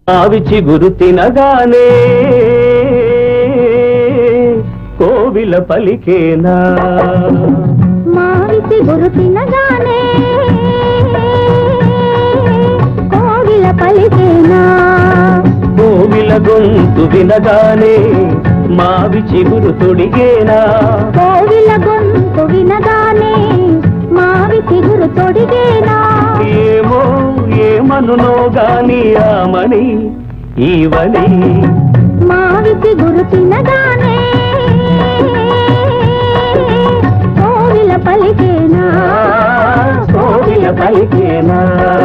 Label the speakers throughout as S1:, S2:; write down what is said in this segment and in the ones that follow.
S1: ఆవి చిగురు తినగానే కోవిల పలికేనా
S2: మావి చిగురు తినగానే కోవిల పలికేనా
S1: కోవిల గొంతు వినగానే మావి చిగురు తొడిగేనా
S2: కోవిల గొంతు వినగానే మావి చిగురు తొడిగేనా
S1: ఏమో ఏమనునో గాని ఆమని ఈవని
S2: మావి చిగురు తినగానే కోవిల పలికేనా
S1: కోవిల పలికేనా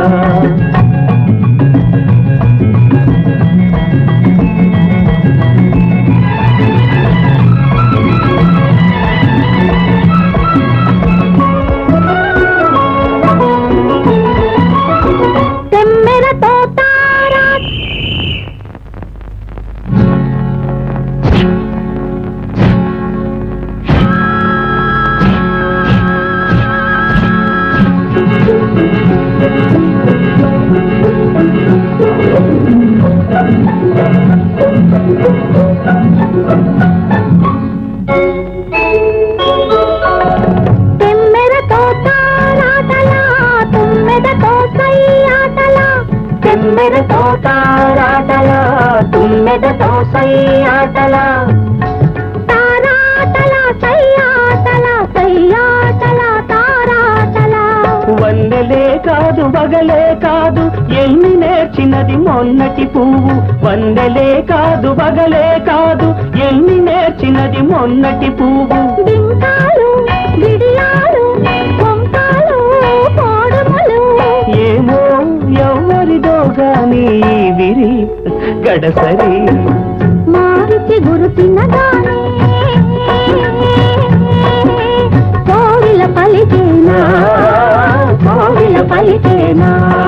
S1: తుమ్మెదతో సై ఆటల
S2: తారాటల సై ఆటల సై ఆటల తారాటల
S1: వన్నెలే కాదు బగలే కాదు ఎన్ని నేర్చినది మొన్నటి పువ్వు వన్నెలే కాదు బగలే కాదు ఎన్ని నేర్చినది మొన్నటి పువ్వు
S2: బింకాలు బిడియాలు కొంకాలు కోడుములు
S1: ఏమో ఎవరిదో గాని విరి గడసరి
S2: మావి చిగురు తినగానే కోవిల పలికేనా
S1: కోవిల పలికేనా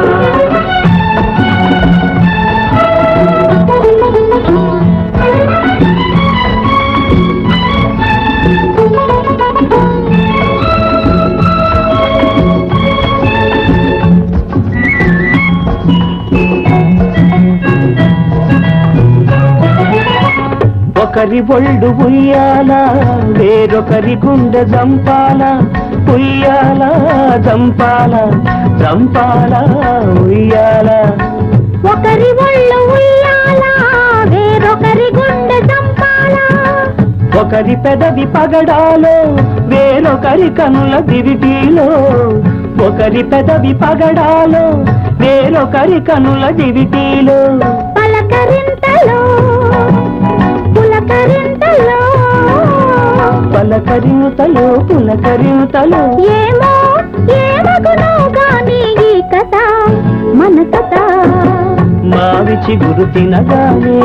S1: ఒకరి ఒళ్ళు ఉయ్యాల వేరొకరి గుండె జంపాల ఉయ్యాల జంపాల జంపాల ఉయ్యాల
S2: ఒకరి ఒళ్ళు ఉయ్యాల వేరొకరి గుండె జంపాల
S1: ఒకరి పెదవి పగడాలో వేరొకరి కనుల దివిటీలో ఒకరి పెదవి పగడాలో వేరొకరి కనుల దివిటీలో
S2: పలకరింతలో పులకరింతలో
S1: పలకరింతలో పులకరింతలో
S2: ఏమో ఏమగునో గాని ఈ కథ మన కథ
S1: మావి చిగురు తినగానే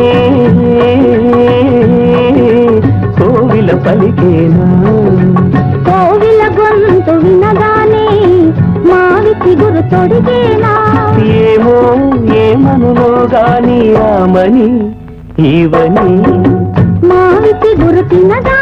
S1: కోవిల పలికేనా
S2: కోవిల గొంతు వినగానే మావి చిగురు తొడిగేనా
S1: ఏమో ఏమనునో గాని ఆమని ఈవని
S2: మావి చిగురు తినగా